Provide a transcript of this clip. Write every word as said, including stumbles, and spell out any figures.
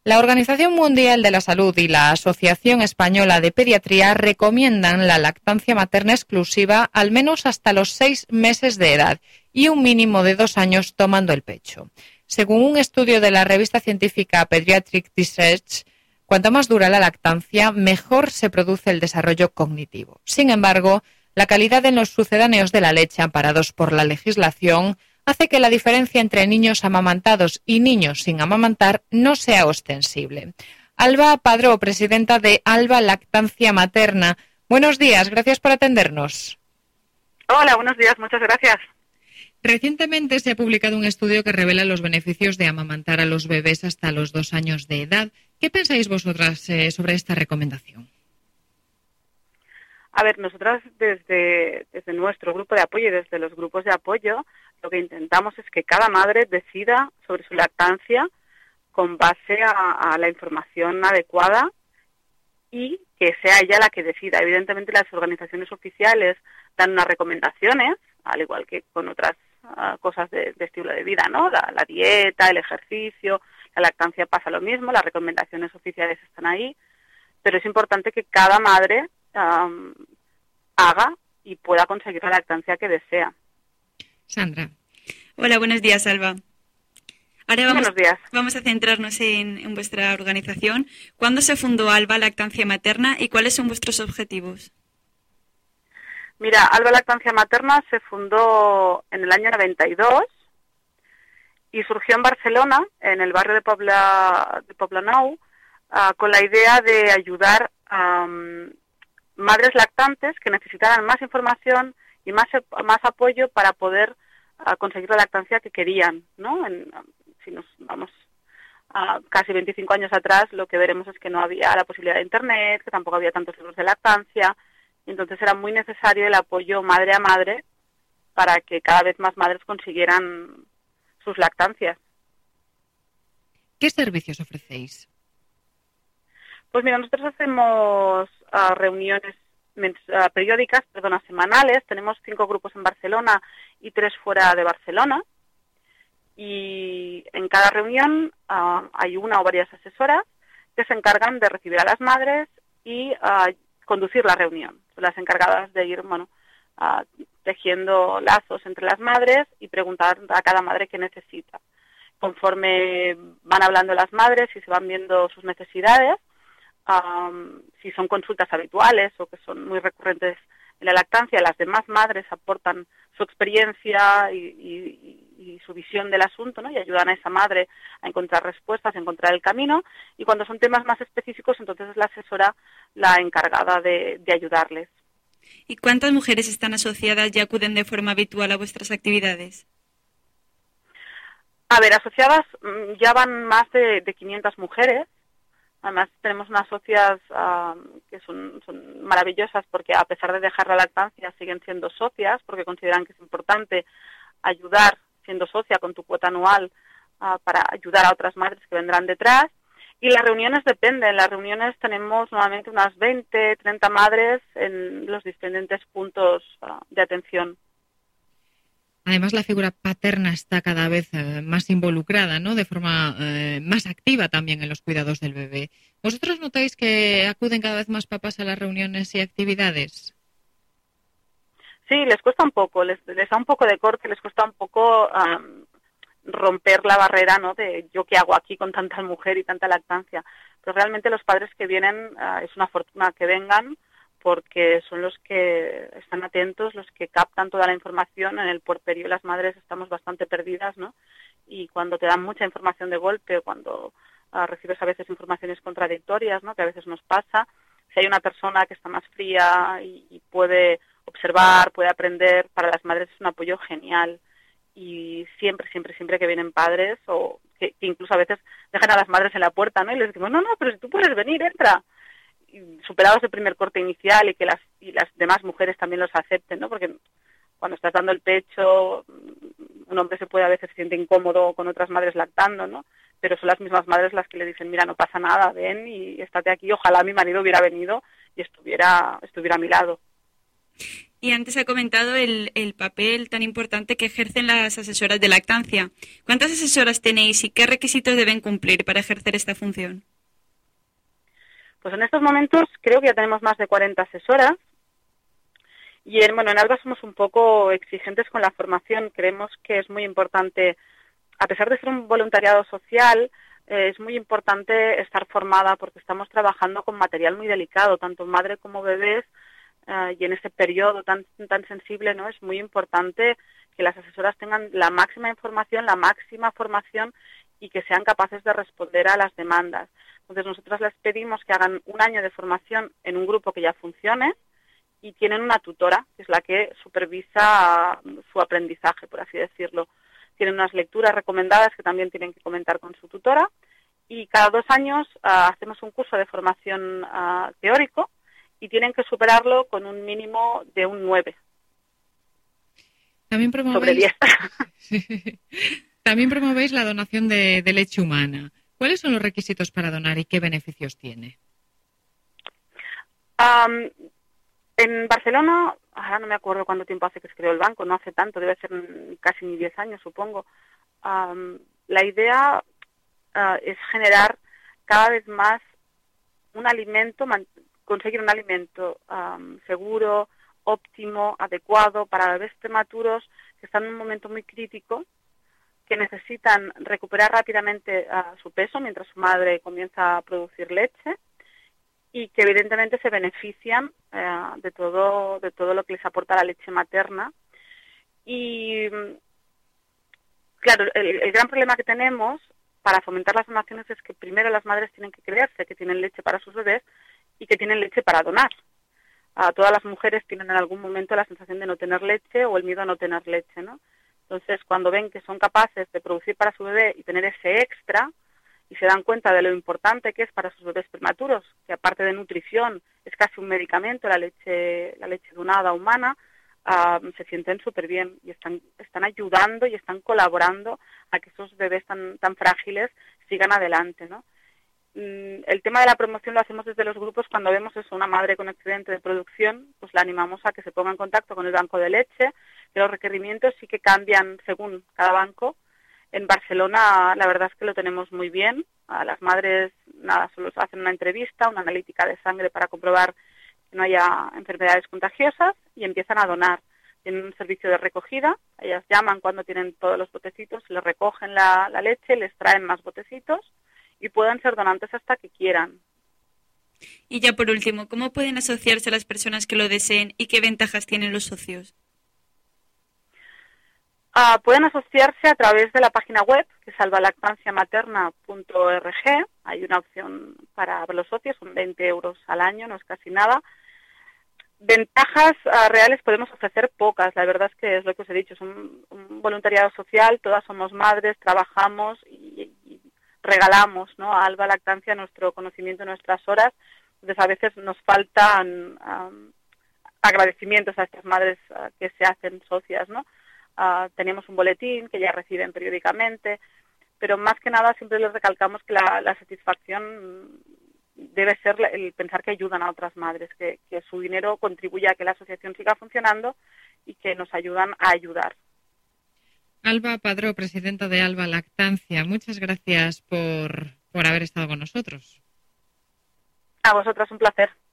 La Organización Mundial de la Salud y la Asociación Española de Pediatría recomiendan la lactancia materna exclusiva al menos hasta los seis meses de edad y un mínimo de dos años tomando el pecho. Según un estudio de la revista científica Pediatric Research, cuanto más dura la lactancia, mejor se produce el desarrollo cognitivo. Sin embargo, la calidad en los sucedáneos de la leche amparados por la legislación hace que la diferencia entre niños amamantados y niños sin amamantar no sea ostensible. Alba Padró, presidenta de Alba Lactancia Materna. Buenos días, gracias por atendernos. Hola, buenos días, muchas gracias. Recientemente se ha publicado un estudio que revela los beneficios de amamantar a los bebés hasta los dos años de edad. ¿Qué pensáis vosotras eh, sobre esta recomendación? A ver, nosotras desde, desde nuestro grupo de apoyo y desde los grupos de apoyo, lo que intentamos es que cada madre decida sobre su lactancia con base a, a la información adecuada y que sea ella la que decida. Evidentemente las organizaciones oficiales dan unas recomendaciones, al igual que con otras uh, cosas de, de estilo de vida, ¿no? La, la dieta, el ejercicio, la lactancia pasa lo mismo, las recomendaciones oficiales están ahí, pero es importante que cada madre um, haga y pueda conseguir la lactancia que desea. Sandra. Hola, buenos días, Alba. Ahora vamos, buenos días. vamos a centrarnos en, en vuestra organización. ¿Cuándo se fundó Alba Lactancia Materna y cuáles son vuestros objetivos? Mira, Alba Lactancia Materna se fundó en el año noventa y dos y surgió en Barcelona, en el barrio de Pobla, de Poblenou, uh, con la idea de ayudar a um, madres lactantes que necesitaran más información y más, más apoyo para poder uh, conseguir la lactancia que querían, ¿no? En, si nos vamos a casi veinticinco años atrás, lo que veremos es que no había la posibilidad de Internet, que tampoco había tantos libros de lactancia, y entonces era muy necesario el apoyo madre a madre para que cada vez más madres consiguieran sus lactancias. ¿Qué servicios ofrecéis? Pues mira, nosotros hacemos uh, reuniones uh, periódicas, perdona, semanales. Tenemos cinco grupos en Barcelona y tres fuera de Barcelona. Y en cada reunión uh, hay una o varias asesoras que se encargan de recibir a las madres y uh, conducir la reunión. Son las encargadas de ir, bueno, uh, tejiendo lazos entre las madres y preguntar a cada madre qué necesita. Conforme van hablando las madres y se van viendo sus necesidades, Um, si son consultas habituales o que son muy recurrentes en la lactancia, las demás madres aportan su experiencia y, y, y su visión del asunto, ¿no? Y ayudan a esa madre a encontrar respuestas, a encontrar el camino. Y cuando son temas más específicos, entonces es la asesora la encargada de, de ayudarles. ¿Y cuántas mujeres están asociadas y acuden de forma habitual a vuestras actividades? A ver, asociadas ya van más de, de quinientas mujeres. Además, tenemos unas socias uh, que son, son maravillosas porque a pesar de dejar la lactancia siguen siendo socias porque consideran que es importante ayudar siendo socia con tu cuota anual uh, para ayudar a otras madres que vendrán detrás. Y las reuniones dependen. En las reuniones tenemos nuevamente unas veinte, treinta madres en los diferentes puntos uh, de atención. Además, la figura paterna está cada vez eh, más involucrada, ¿no? De forma eh, más activa también en los cuidados del bebé. ¿Vosotros notáis que acuden cada vez más papás a las reuniones y actividades? Sí, les cuesta un poco, les, les da un poco de corte, les cuesta un poco um, romper la barrera, ¿no? De yo qué hago aquí con tanta mujer y tanta lactancia. Pero realmente los padres que vienen, uh, es una fortuna que vengan, porque son los que están atentos, los que captan toda la información. En el puerperio las madres estamos bastante perdidas, ¿no? Y cuando te dan mucha información de golpe, cuando uh, recibes a veces informaciones contradictorias, ¿no? Que a veces nos pasa, si hay una persona que está más fría y, y puede observar, puede aprender, para las madres es un apoyo genial. Y siempre, siempre, siempre que vienen padres, o que, que incluso a veces dejan a las madres en la puerta, ¿no? Y les decimos, no, no, pero si tú puedes venir, entra. Superados el primer corte inicial y que las y las demás mujeres también los acepten, ¿no? Porque cuando estás dando el pecho, un hombre se puede a veces se siente incómodo con otras madres lactando, ¿no? Pero son las mismas madres las que le dicen, mira, no pasa nada, ven y estate aquí, ojalá mi marido hubiera venido y estuviera estuviera a mi lado. Y antes ha comentado el, el papel tan importante que ejercen las asesoras de lactancia. ¿Cuántas asesoras tenéis y qué requisitos deben cumplir para ejercer esta función? Pues en estos momentos creo que ya tenemos más de cuarenta asesoras. Y en, bueno, en ALBA somos un poco exigentes con la formación. Creemos que es muy importante, a pesar de ser un voluntariado social, eh, es muy importante estar formada porque estamos trabajando con material muy delicado, tanto madre como bebés, eh, y en ese periodo tan, tan sensible, ¿no? Es muy importante que las asesoras tengan la máxima información, la máxima formación y que sean capaces de responder a las demandas. Entonces nosotros les pedimos que hagan un año de formación en un grupo que ya funcione, y tienen una tutora, que es la que supervisa su aprendizaje, por así decirlo. Tienen unas lecturas recomendadas que también tienen que comentar con su tutora, y cada dos años uh, hacemos un curso de formación uh, teórico y tienen que superarlo con un mínimo de un nueve. También promovéis... Sobre diez. También promovéis la donación de, de leche humana. ¿Cuáles son los requisitos para donar y qué beneficios tiene? Um, En Barcelona, ahora no me acuerdo cuánto tiempo hace que se creó el banco, no hace tanto, debe ser casi ni diez años, supongo. Um, la idea uh, es generar cada vez más un alimento, man, conseguir un alimento um, seguro, óptimo, adecuado para bebés prematuros que están en un momento muy crítico, que necesitan recuperar rápidamente uh, su peso mientras su madre comienza a producir leche, y que evidentemente se benefician eh, de todo de todo lo que les aporta la leche materna. Y claro, el, el gran problema que tenemos para fomentar las donaciones es que primero las madres tienen que creerse que tienen leche para sus bebés y que tienen leche para donar. Uh, todas las mujeres tienen en algún momento la sensación de no tener leche o el miedo a no tener leche, ¿no? Entonces, cuando ven que son capaces de producir para su bebé y tener ese extra, y se dan cuenta de lo importante que es para sus bebés prematuros, que aparte de nutrición es casi un medicamento, la leche la leche donada humana, uh, se sienten súper bien y están están ayudando y están colaborando a que esos bebés tan tan frágiles sigan adelante, ¿no? Mm, el tema de la promoción lo hacemos desde los grupos. Cuando vemos eso, una madre con accidente de producción, pues la animamos a que se ponga en contacto con el banco de leche, que los requerimientos sí que cambian según cada banco. En Barcelona la verdad es que lo tenemos muy bien. A las madres, nada, solo hacen una entrevista, una analítica de sangre para comprobar que no haya enfermedades contagiosas y empiezan a donar. Tienen un servicio de recogida, ellas llaman cuando tienen todos los botecitos, les recogen la, la leche, les traen más botecitos y pueden ser donantes hasta que quieran. Y ya por último, ¿cómo pueden asociarse las personas que lo deseen y qué ventajas tienen los socios? Uh, pueden asociarse a través de la página web, que es alba lactancia materna punto org. Hay una opción para los socios, son veinte euros al año, no es casi nada. Ventajas uh, reales podemos ofrecer pocas, la verdad es que es lo que os he dicho, es un, un voluntariado social, todas somos madres, trabajamos y, y regalamos, ¿no?, a Alba Lactancia nuestro conocimiento, nuestras horas. Entonces a veces nos faltan um, agradecimientos a estas madres uh, que se hacen socias, ¿no? Uh, tenemos un boletín que ya reciben periódicamente, pero más que nada siempre les recalcamos que la, la satisfacción debe ser el pensar que ayudan a otras madres, que, que su dinero contribuye a que la asociación siga funcionando y que nos ayudan a ayudar. Alba Padró, presidenta de Alba Lactancia, muchas gracias por, por haber estado con nosotros. A vosotras, un placer.